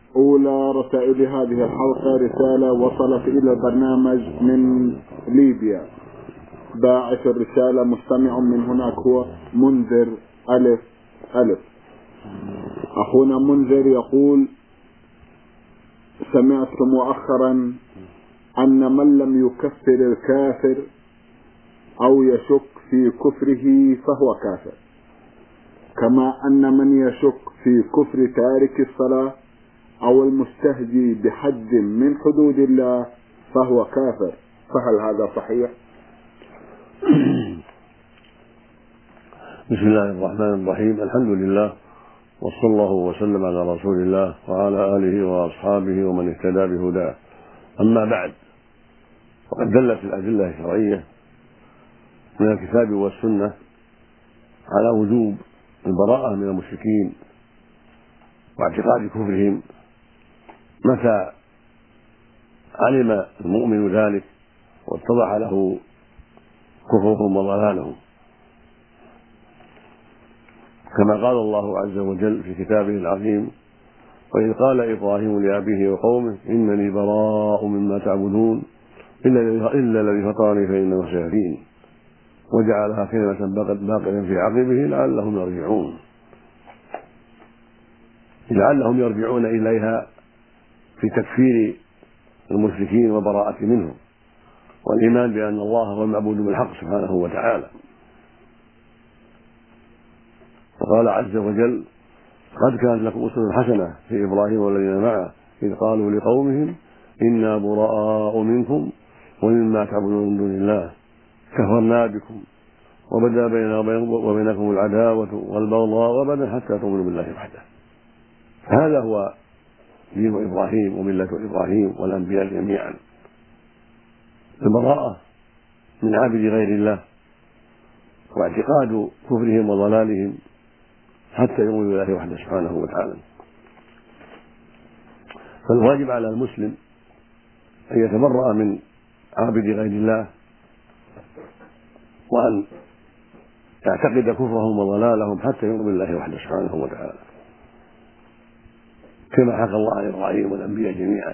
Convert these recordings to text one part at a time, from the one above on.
أولى رسائل هذه الحلقة رسالة وصلت إلى البرنامج من ليبيا. باعث الرسالة مستمع من هناك هو منذر ألف ألف. أخونا منذر يقول: سمعت مؤخرا أن من لم يكفر الكافر أو يشك في كفره فهو كافر، كما أن من يشك في كفر تارك الصلاة أو المستهزئ بحد من حدود الله فهو كافر، فهل هذا صحيح؟ بسم الله الرحمن الرحيم. الحمد لله، وصلى الله وسلم على رسول الله وعلى آله وأصحابه ومن اهتدى بهداه. أما بعد، فقد دلت الأدلة الشرعية من الكتاب والسنة على وجوب البراءة من المشركين واعتقاد كفرهم متى علم المؤمن ذلك واتضح له كفرهم وضلالهم، كما قال الله عز وجل في كتابه العظيم: وإذ قال إبراهيم لأبيه وقومه إنني براء مما تعبدون إلا الذي فطرني فإنه سيهدين، وجعلها كلمة باقية في عقبه لعلهم يرجعون إليها في تكفير المشركين وبراءة منهم والإيمان بأن الله هو المعبود بالحق سبحانه وتعالى. فقال عز وجل: قد كانت لكم أسوة حسنة في إبراهيم والذين معه إذ قالوا لقومهم إنا براء منكم ومما تعبدون من دون الله كفرنا بكم وبدا بيننا وبينكم العداوة والبغضاء أبدا حتى تؤمنوا بالله وحده. هذا هو دين إبراهيم وملة إبراهيم والأنبياء جميعا، البراءة من عبد غير الله واعتقاد كفرهم وضلالهم حتى يؤمنوا بالله وحده سبحانه وتعالى. فالواجب على المسلم أن يتبرأ من عابد غير الله وأن يعتقد كفرهم وضلالهم حتى يؤمنوا بالله وحده سبحانه وتعالى، كما حكى الله عن إبراهيم والأنبياء جميعا.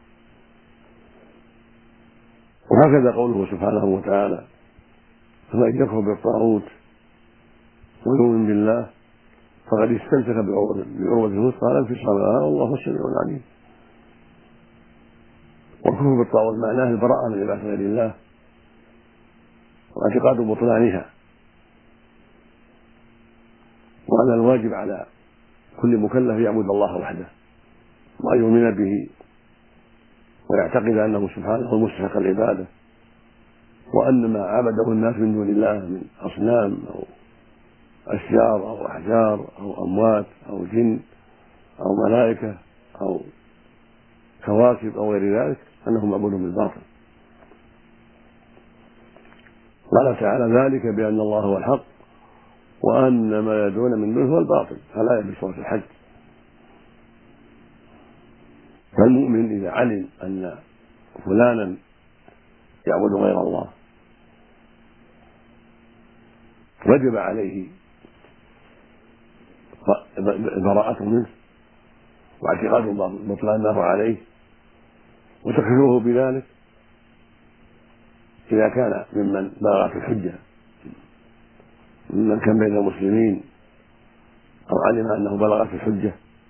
وهكذا قوله سبحانه وتعالى: فمن يكفر بالطاغوت ويؤمن بالله فقد استمسك بعروة الوثقى لا انفصام لها والله السميع العليم. والكفر بالطاغوت معناه البراءة من عبادة غير الله واعتقاد بطلانها، وأن الواجب على كل مكلف يعبد الله وحده وأن يؤمن به ويعتقد أنه سبحانه المستحق العبادة، وأن ما عبده الناس من دون الله من أصنام أو أشجار أو أحجار أو أموات أو جن أو ملائكة أو كواكب أو غير ذلك أنهم معبودون بالباطل. قال تعالى: ذلك بأن الله هو الحق وأن ما يدعون من دونه هو الباطل. الآية في سورة الحج. فالمؤمن إذا علم أن فلانا يعبد غير الله وجب عليه براءته منه واعتقاد بطلان ما هو عليه وتكفيره بذلك إذا كان ممن بلغت الحجة ممن كان بين المسلمين أو علم أنه بلغت الحجة،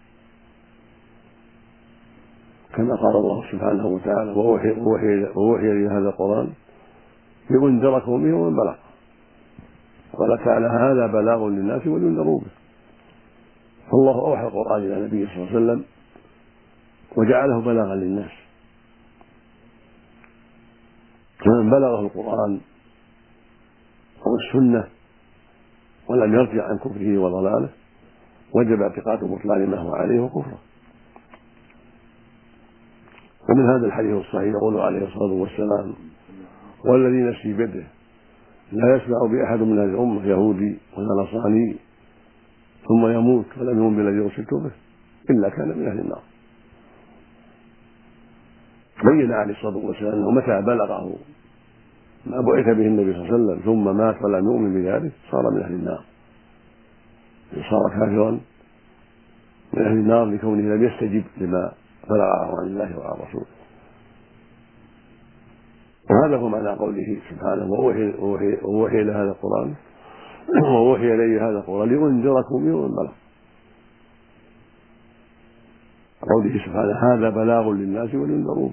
كما قال الله سبحانه وتعالى: ووحي لي هذا القرآن لأنذركم به ومن بلغ. قال تعالى: هذا بلاغ للناس ولينذروا به. فالله أوحى القرآن إلى النبي صلى الله عليه وسلم وجعله بلاغا للناس، فمن بلغه القرآن أو السنة ولم يرجع عن كفره وضلاله وجب اعتقاد بطلان ما هو عليه وكفره. ومن هذا الحديث الصحيح يقول عليه الصلاة والسلام: والذي نفسي بيده لا يسمع بأحد من هذه الأمة يهودي ولا نصراني ثم يموت ولم يؤمن بالذي أرسلت به إلا كان من أهل النار. بين عليه الصلاة والسلام أنه متى بلغه ما بعث به النبي صلى الله عليه وسلم ثم مات ولم يؤمن بذلك صار من أهل النار، صار كافرا. ومن هذا الحديث الصحيح يقول عليه الصلاة والسلام: والذي نفسي بيده لا يسمع بأحد من هذه الأمة يهودي ولا نصراني ثم يموت ولم يؤمن بالذي أرسلت به إلا كان من أهل النار. من أهل النار لكونه لم يستجب لما بلغه عن الله وعن رسوله. وهذا هو معنى قوله سبحانه ووحي إلى هذا القرآن ووحي إلي هذا القرآن لأنذركم به ومن بلغ. قوله سبحانه هذا بلاغ للناس ولينذرون.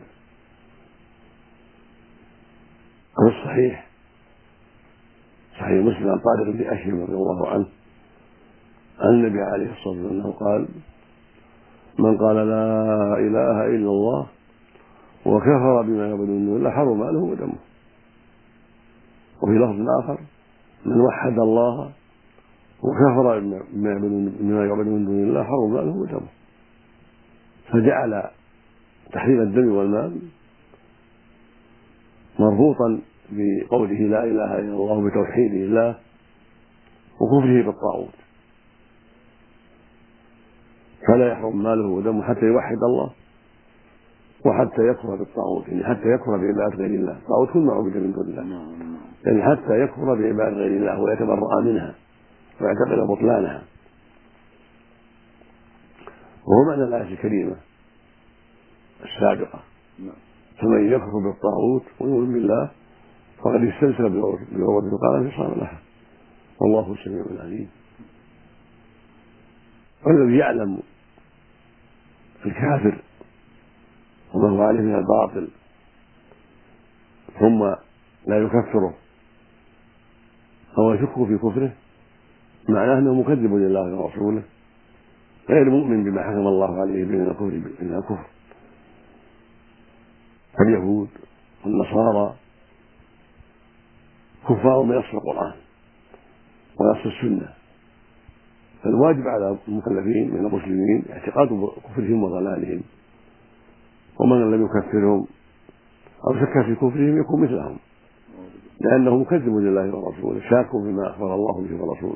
وفي الصحيح صحيح مسلم عن طارق بن أشهم رضي الله عنه عن النبي عليه الصلاة والسلام أنه قال من قال لا إله إلا الله وكفر بما يعبد من دون الله حرم ماله ودمه. وفي لفظ آخر من وحد الله وكفر بما يعبد من دون الله حرم ماله ودمه. فجعل تحريم الدم والمال مربوطا بقوله لا إله إلا الله بتوحيد الله وكفره بالطاغوت، فلا يحرم ماله ودمه حتى يوحد الله وحتى يكفر بالطاغوت، يعني حتى يكفر بعبادة غير الله. الطاغوت كل ما عبد من دون الله، يعني حتى يكفر بعبادة غير الله ويتبرأ منها ويعتقد بطلانها. وهو معنى الآية الكريمة السابقة فمن يكفر بالطاغوت ويؤمن بالله فقد استمسك بالعروة الوثقى لا انفصام لها والله السميع العليم. والذي يعلم الكافر وما هو عليه من الباطل ثم لا يكفره أو يشك في كفره معناه أنه مكذب لله ورسوله غير مؤمن بما حكم الله عليه من الكفر. فاليهود والنصارى كفار بنص القرآن ونص السنة، فالواجب على المكلفين من المسلمين اعتقاد كفرهم وضلالهم، ومن لم يكفرهم أو شك في كفرهم يكون مثلهم لأنه مكذب لله ورسوله شاك فيما أخبر الله به ورسوله.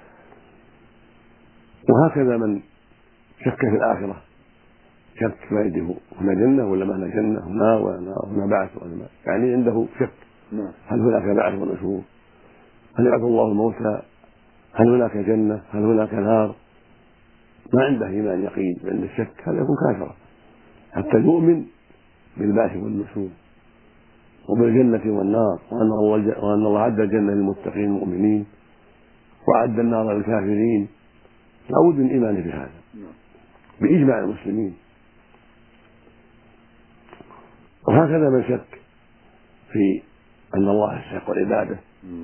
وهكذا من شك في الآخرة شك ما يدري هنا جنة ولا ما هنا جنة، هنا بعث ولا ما، يعني عنده شك هل هناك بعث ونشور، هل يبعث الله الموتى، هل هناك جنة، هل هناك نار، ما عنده إيمان يقين عند الشك هذا يكون كافرا حتى يؤمن بالبعث والنشور وبالجنة والنار وأن الله أعد الجنة للمتقين المؤمنين وأعد النار للكافرين. لابد من إيمان بهذا بإجماع المسلمين. وهكذا من شك في أن الله يستحق العبادة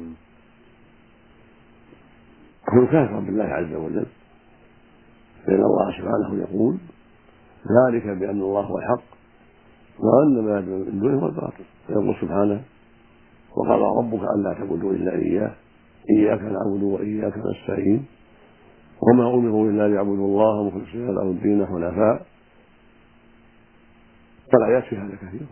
يكون كافرا بالله عز وجل، لأن الله سبحانه يقول ذلك بأن الله هو الحق وأن ما يدعون من دونه هو الباطل. يقول سبحانه وقال ربك ألا تعبدوا إلا إياه إياك نعبد وإياك نستعين وما أمروا إلا ليعبدوا الله مخلصين له الدين حنفاء. فالآيات في هذا كثيرة.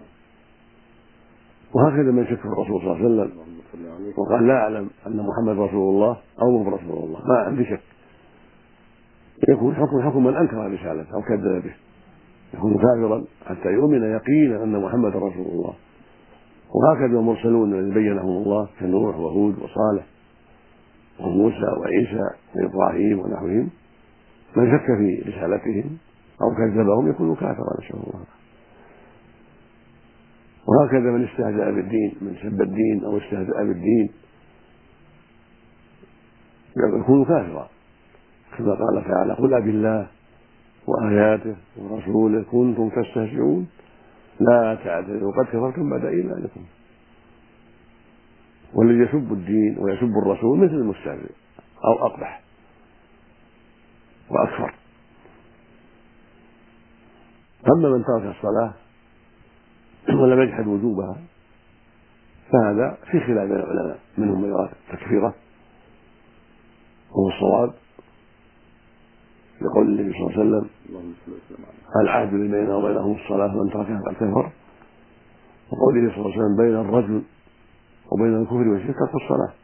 وهكذا من شك في الرسول صلى الله عليه وسلم وقال لا أعلم أن محمد رسول الله أو مو رسول الله، ما عندي شك، يكون حكم من أنكر رسالته أو كذب به، يكون كافرا حتى يؤمن يقينا أن محمد رسول الله. وهكذا المرسلون الذين بينهم الله كنوح وهود وصالح وموسى وعيسى وإبراهيم ونحوهم، من شك في رسالتهم أو كذبهم يكون كافرا نسأل الله. وهكذا من استهزأ بالدين، من سب الدين أو استهزأ بالدين يكون كافرا، كما قال تعالى قل بالله وآياته ورسوله كنتم تستهزئون لا تعتذروا قد كفرتم بعد إيمانكم. والذي يسب الدين ويسب الرسول مثل المستهزئ أو أقبح وأكثر. أما من ترك الصلاة ولم يجحد وجوبها فهذا في خلاف بين العلماء، منهم من يرى تكفيره وهو الصواب لقول النبي صلى الله عليه وسلم العهد الذي بيننا وبينهم الصلاة من تركها فقد كفر، وقوله صلى الله عليه وسلم بين الرجل وبين الكفر والشرك ترك الصلاة.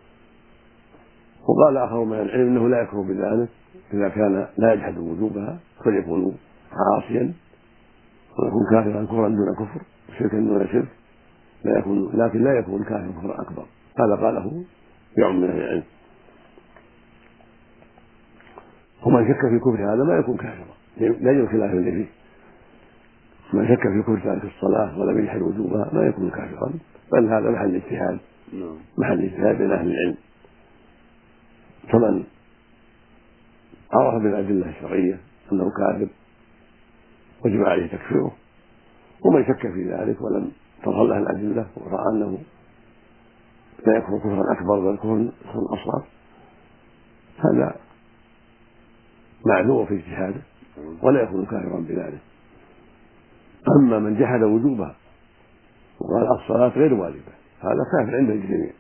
وقال آخر من العلم أنه لا يكفر بذلك إذا كان لا يجحد وجوبها فليكون عاصيا ويكون كافرا كفرا دون كفر وشركا دون شرك، لكن لا يكون كافرا كفرا أكبر. هذا قاله يعم من العلم. ومن شك في كفر هذا ما يكون كافرا، لا يوجد خلاف اللي فيه. من شك في كفر تارك الصلاة ولم يجحد وجوبها ما يكون كافرا، بل هذا محل اجتهاد، محل اجتهاد بين أهل العلم. فمن عرف بالأدلة الشرعية أنه كافر وجب عليه تكفيره، ومن شك في ذلك ولم تظهر له الأدلة ورأى أنه لا يكفر كفرا أكبر بل كفر أصغر، هذا معذور في اجتهاده ولا يكون كافرا بذلك. أما من جحد وجوبها وقال الصلاة غير واجبة هذا كافر عند الجميع،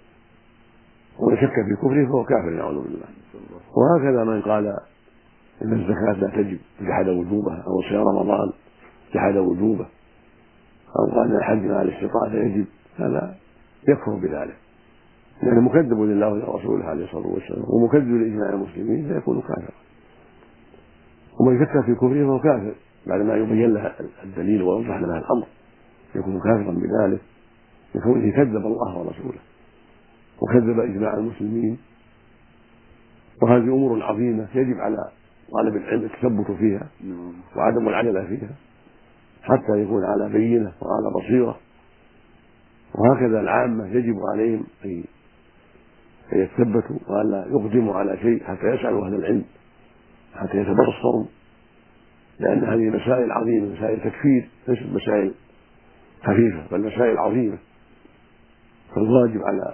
ومن شك في كفره فهو كافر نعوذ بالله. وهكذا من قال إن الزكاة لا تجب جحد وجوبها، أو صيام رمضان جحد وجوبه، أو قال الحج مع الاستطاعة يجب، هذا يكفر بذلك لأنه مكذب لله ولرسوله عليه الصلاة والسلام ومكذب لإجماع المسلمين فيكون كافرا. ومن شك في كفره فهو كافر بعدما يبين له الدليل ويوضح له الأمر، يكون كافرا بذلك لكونه كذب الله ورسوله وكذب إجماع المسلمين. وهذه أمور عظيمة يجب على طالب العلم التثبت فيها وعدم العجلة فيها حتى يكون على بينة وعلى بصيرة. وهكذا العامة يجب عليهم أن يتثبتوا وألا يقدموا على شيء حتى يسألوا أهل العلم حتى يتبصروا، لأن هذه مسائل عظيمة، مسائل تكفير ليست مسائل خفيفة بل مسائل عظيمة. فالواجب على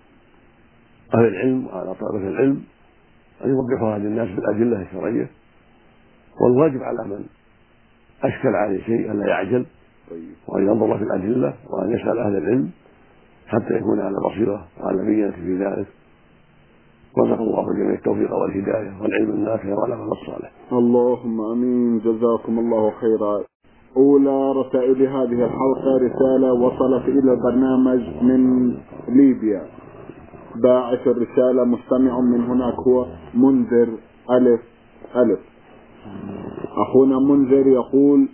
أهل العلم وعلى طلبة العلم أن يوضحوا هذه الناس بالأدلة الشرعية، والواجب على من أشكل عليه شيء أن لا يعجل وأن ينظر في الأدلة وأن يسأل أهل العلم حتى يكون على بصيرة وعلى بينة في ذلك. وفق الله جميع التوفيق والهداية والعلم النافع والعمل الصالح. اللهم امين. جزاكم الله خيرا. اولى رسائل هذه الحلقه رساله وصلت الى البرنامج من ليبيا. باعث الرساله مستمع من هناك هو منذر الف الف. اخونا منذر يقول: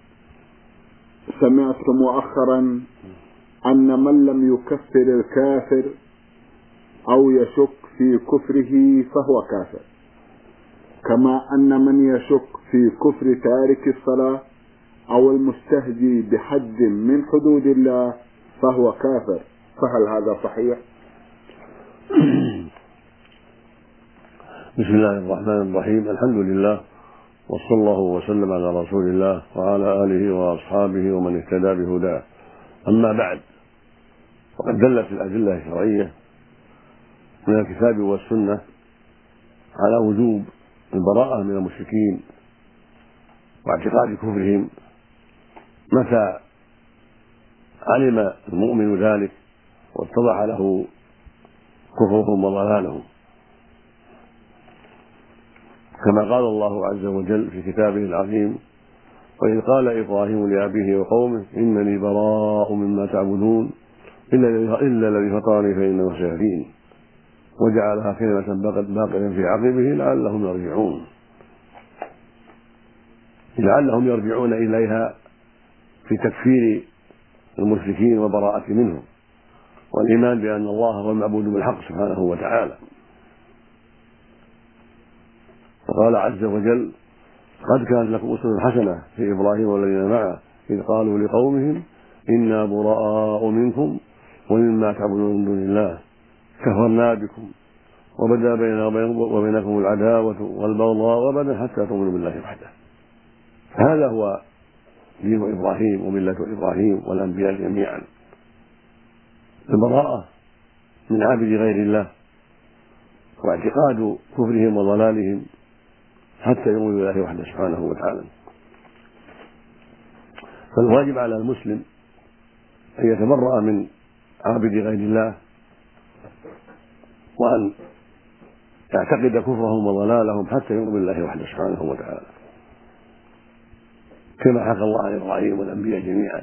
سمعت مؤخرا ان من لم يكفر الكافر او يشك في كفره فهو كافر، كما أن من يشك في كفر تارك الصلاة أو المستهجي بحد من حدود الله فهو كافر، فهل هذا صحيح؟ بسم الله الرحمن الرحيم، الحمد لله وصلى الله وسلم على رسول الله وعلى آله وأصحابه ومن اهتدى بهداه. أما بعد، فقد دلت الأدلة الشرعية من الكتاب والسنة على وجوب البراءة من المشركين واعتقاد كفرهم متى علم المؤمن ذلك واتضح له كفرهم وضلالهم، كما قال الله عز وجل في كتابه العظيم: وإذ قال إبراهيم لأبيه وقومه إنني براء مما تعبدون إلا الذي فطرني فإنه سيهدين، وجعلها كلمة باقية في عقبه لعلهم يرجعون إليها في تكفير المشركين وبراءة منهم والإيمان بأن الله هو المعبود بالحق سبحانه وتعالى. فقال عز وجل: قد كانت لكم أسوة حسنة في إبراهيم والذين معه إذ قالوا لقومهم إنا براء منكم ومما تعبدون من دون الله كفرنا بكم وبدا بيننا وبينكم العداوة والبغضاء أبدا حتى تؤمنوا بالله وحده. هذا هو دين إبراهيم وملة إبراهيم والأنبياء جميعا، البراءة من عابد غير الله واعتقاد كفرهم وضلالهم حتى يؤمنوا بالله وحده سبحانه وتعالى. فالواجب على المسلم أن يتبرأ من عابد غير الله وأن يعتقد كفرهم وضلالهم حتى يؤمنوا بالله وحده سبحانه وتعالى، كما حكى الله عن إبراهيم والأنبياء جميعا.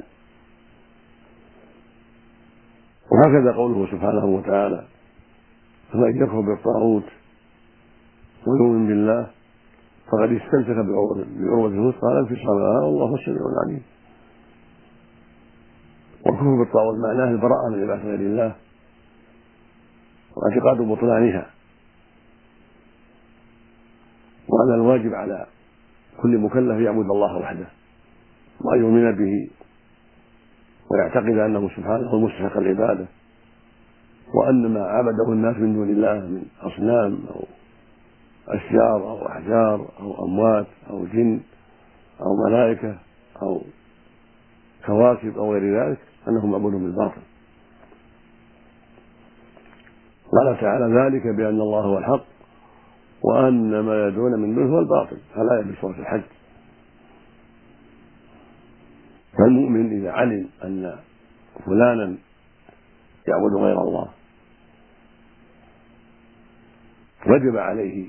وهكذا قوله سبحانه وتعالى: فمن يكفر بالطاغوت ويؤمن بالله فقد استمسك بعروة الوثقى لا انفصام لها والله السميع العليم. والكفر بالطاغوت معناه البراءة من عبادة غير الله واعتقاد بطلانها، وأن الواجب على كل مكلف يعبد الله وحده وأن يؤمن به ويعتقد أنه سبحانه هو المستحق العبادة، وأن ما عبده الناس من دون الله من أصنام أو أشجار أو أحجار أو أموات أو جن أو ملائكة أو كواكب أو غير ذلك أنهم معبودون بالباطل. قال تعالى ذلك بأن الله هو الحق وأن ما يدعون من دونه هو الباطل، فلا في سورة الحج. فالمؤمن إذا علم أن فلانا يعبد غير الله وجب عليه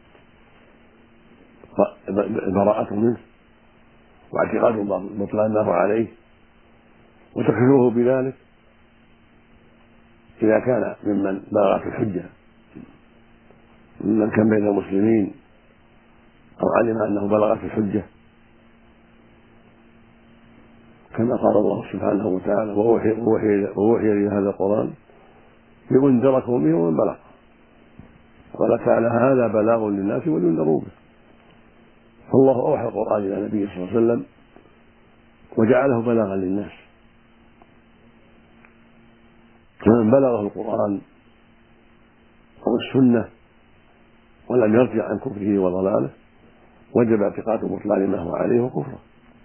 براءته منه واعتقاد بطلان ما هو عليه وتكفيره بذلك إذا كان ممن بلغت الحجة، ممن كان بين المسلمين أو علم أنه بلغت الحجة، كما قال الله سبحانه وتعالى ووحي لي هذا القرآن لأنذركم به ومن بلغ. قال تعالى هذا بلاغ للناس ولينذروا به. فالله أوحى القرآن إلى النبي صلى الله عليه وسلم وجعله بلاغا للناس، فمن بلغه القرآن أو السنة ولم يرجع عن كفره وضلاله وجب اعتقاد بطلان ما هو عليه وكفره.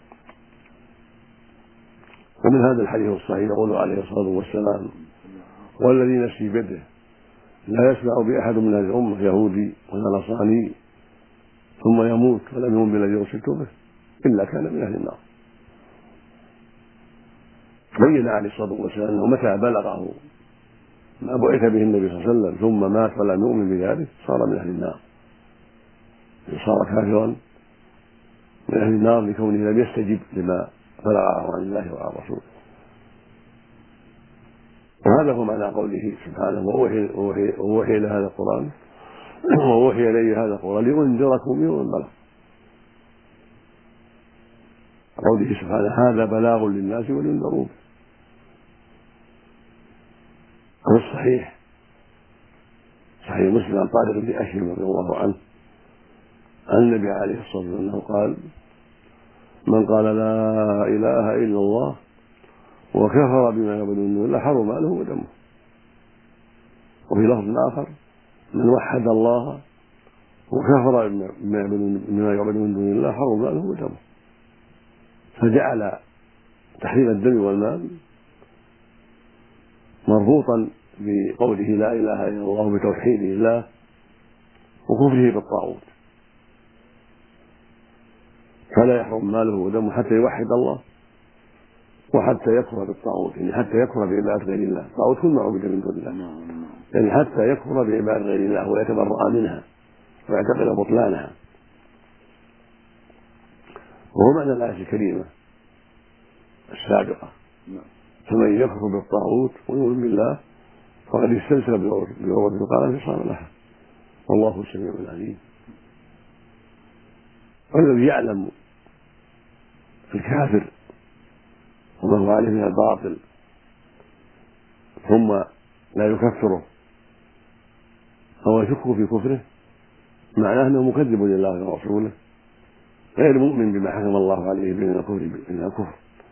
ومن هذا الحديث الصحيح يقول عليه الصلاة والسلام والذي نفسي بيده لا يسمع بأحد من هذه الأمة يهودي ولا نصراني ثم يموت ولم يؤمن بالذي أرسلت به إلا كان من أهل النار. بين عليه الصلاة والسلام أنه متى بلغه ما بعث به النبي صلى الله عليه وسلم ثم مات ولم يؤمن بذلك صار من أهل النار، صار كافرا من أهل النار لكونه لم يستجب لما بلغه عن الله وعن رسوله. وهذا هو معنى قوله سبحانه ووحي إلى هذا القرآن ووحي إلي هذا القرآن لأنذركم به ومن بلغ. قوله سبحانه هذا بلاغ للناس ولينذروا به. وفي الصحيح صحيح مسلم عن طارق بن أشهب رضي الله عنه عن النبي عليه الصلاة والسلام أنه قال من قال لا إله إلا الله وكفر بما يعبد من دون الله حرم ماله ودمه. وفي لفظ آخر من وحد الله وكفر بما يعبد من دون الله حرم ماله ودمه. فجعل تحريم الدم والمال مربوطا بقوله لا إله إلا الله بتوحيد الله وكفره بالطاغوت، فلا يحرم ماله ودمه حتى يوحد الله وحتى يكفر بالطاغوت، يعني حتى يكفر بعبادة غير الله. الطاغوت كل ما عبد من دون الله، يعني حتى يكفر بعبادة غير الله ويتبرأ منها ويعتقد بطلانها. وهو معنى الآية الكريمة السابقة فمن يكفر بالطاغوت ويؤمن بالله فقد استمسك بالعروة الوثقى لا انفصام لها والله السميع العليم. والذي يعلم الكافر وما هو عليه من الباطل ثم لا يكفره أو يشك في كفره معناه أنه مكذب لله ورسوله غير مؤمن بما حكم الله عليه من الكفر.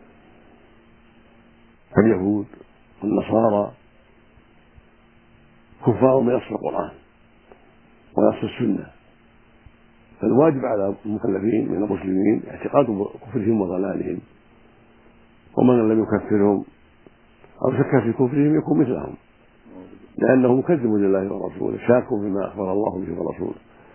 فاليهود والنصارى كفار بنص القرآن ونص السنة، فالواجب على المكلفين من المسلمين اعتقاد كفرهم وضلالهم، ومن لم يكفرهم أو شك في كفرهم يكون مثلهم لأنه مكذب لله ورسوله شاك بما أخبر الله به ورسوله.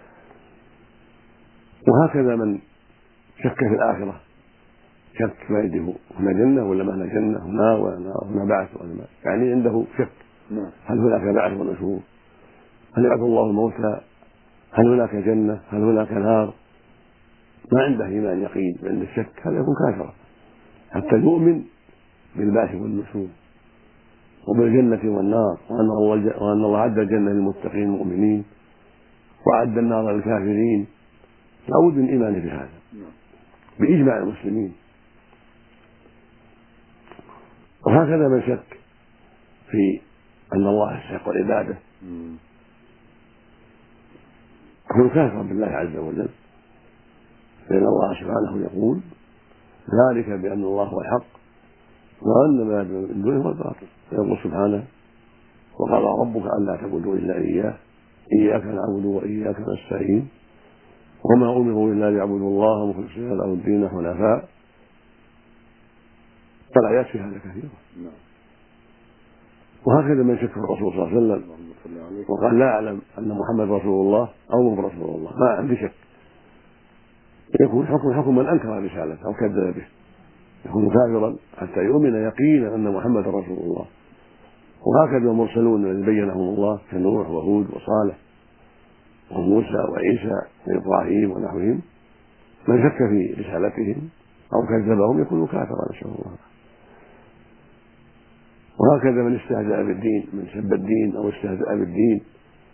وهكذا من شك في الآخرة شك ما يدري هنا جنة ولا ما هنا جنة، هنا ولا هنا بعث ولا ما، يعني عنده شك هل هناك بعث ونشور، هل يبعث الله الموتى، هل هناك جنة، هل هناك نار، ما عنده إيمان يقين عند الشك هذا يكون كافرا حتى يؤمن بالبعث والنشور وبالجنة والنار وأن الله عد الجنة للمتقين المؤمنين وعد النار للكافرين. لابد من إيمانه بهذا بإجماع المسلمين. وهكذا من شك في أن الله يستحق العبادة يكون كافرا بالله عز وجل، لأن الله سبحانه يقول: ذلك بأن الله هو الحق وأن ما يدعون من دونه هو الباطل. يقول سبحانه: وقال ربك ألا تعبدوا إلا إياه إياك نعبد وإياك نستعين وما أمروا إلا ليعبدوا الله مخلصين له الدين حنفاء. فالآيات في هذا كثيرة. وهكذا من شك في الرسول صلى الله عليه وسلم وقال: لا أعلم أن محمد رسول الله أو مو رسول الله، ما عندي شك، يكون حكم من أنكر رسالته أو كذب به، يكون كافرا حتى يؤمن يقينا أن محمد رسول الله. وهكذا المرسلون الذين بينهم الله كنوح وهود وصالح وموسى وعيسى وإبراهيم ونحوهم، من شك في رسالتهم أو كذبهم يكون كافرا، نسأل الله. وهكذا من استهزأ بالدين، من سب الدين أو استهزأ بالدين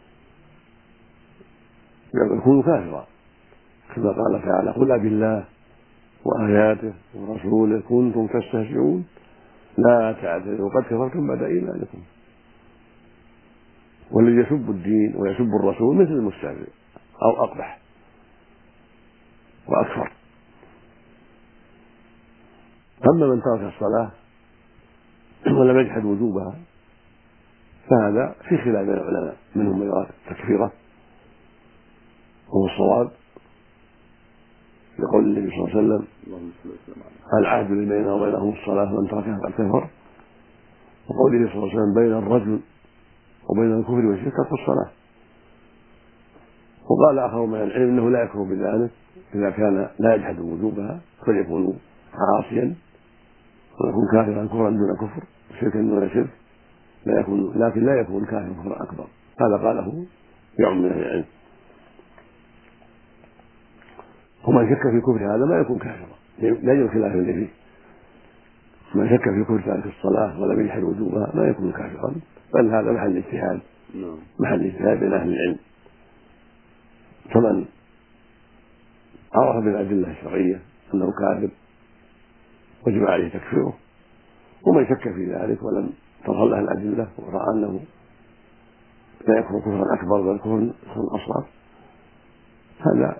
يكون كافرا، كما قال تعالى: قل أبالله وآياته ورسوله كنتم تستهزئون لا تعتذروا قد كفرتم بعد إيمانكم. والذي يسب الدين ويسب الرسول مثل المستهزئ أو أقبح وأكثر. أما من ترك الصلاة ولم يجحد وجوبها فهذا في خلاف بين العلماء، منهم من يرى تكفيره وهو الصواب، لقول النبي صلى الله عليه وسلم: العهد الذي بيننا وبينهم الصلاة من تركها فقد كفر. وقوله صلى الله عليه وسلم: بين الرجل وبين الكفر والشرك ترك الصلاة. وقال آخر من العلم أنه لا يكفر بذلك إذا كان لا يجحد وجوبها، فليكون عاصيا ويكون كافرا كفرا دون كفر شركا دون شرك، لكن لا يكون كافرا كفرا أكبر. هذا قاله يوم من العلم. ومن شك في كفر هذا ما يكون كافرا، لا يوجد خلاف فيه. من شك في كفر تارك الصلاة ولم يجحد وجوبها ما يكون كافرا، بل هذا محل اجتهاد، محل اجتهاد بين أهل العلم. فمن عرف بالأدلة الشرعية أنه كافر وجب عليه تكفيره، ومن شك في ذلك ولم تظهر له الأدلة ورأى أنه لا يكفر كفرا أكبر بل كفر أصغر، هذا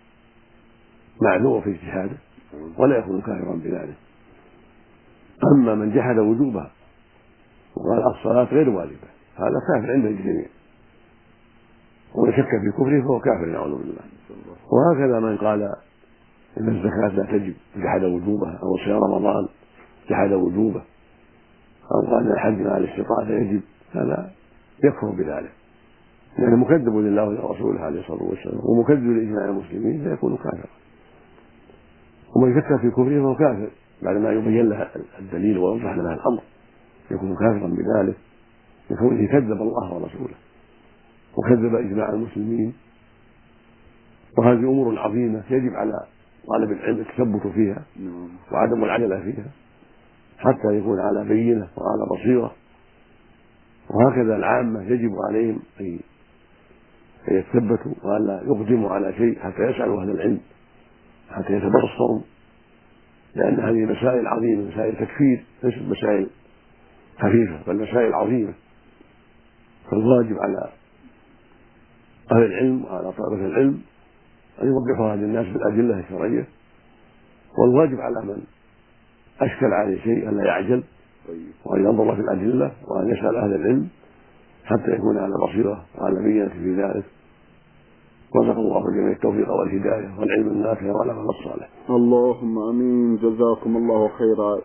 معذور في اجتهاده ولا يكون كافرا بذلك. أما من جحد وجوبها وقال الصلاة غير واجبة هذا كافر عند الجميع، ومن شك في كفره فهو كافر نعوذ بالله. وهكذا من قال إن الزكاة لا تجب جحد وجوبها، أو صيام رمضان جحد وجوبه، أو قال إن الحج مع الاستطاعة يجب، هذا يكفر بذلك، يعني مكذب لله ولرسوله عليه الصلاة والسلام ومكذب لإجماع المسلمين فيكون كافرا. ومن شك في كفره فهو كافر بعد ما يبين له الدليل ويوضح له الأمر، يكون كافرا بذلك لكونه كذب الله ورسوله وكذب إجماع المسلمين. وهذه أمور عظيمة يجب على طالب العلم التثبت فيها وعدم العجلة فيها حتى يكون على بينة وعلى بصيرة. وهكذا العامة يجب عليهم أن يتثبتوا وألا يقدموا على شيء حتى يسألوا أهل العلم حتى يتبصروا، لأن هذه مسائل عظيمة، مسائل تكفير ليست مسائل خفيفة بل مسائل عظيمة. فالواجب على أهل العلم وعلى طلبة العلم أن يوضحوا هذه الناس بالأدلة الشرعية، والواجب على من أشكل عليه شيء أن لا يعجل وأن ينظر في الأدلة وأن يسأل أهل العلم حتى يكون على بصيرة وعلى بينة في ذلك. رزق الله الجميع التوفيق والهداية والعلم النافع والعمل الصالح. اللهم آمين. جزاكم الله خيرا.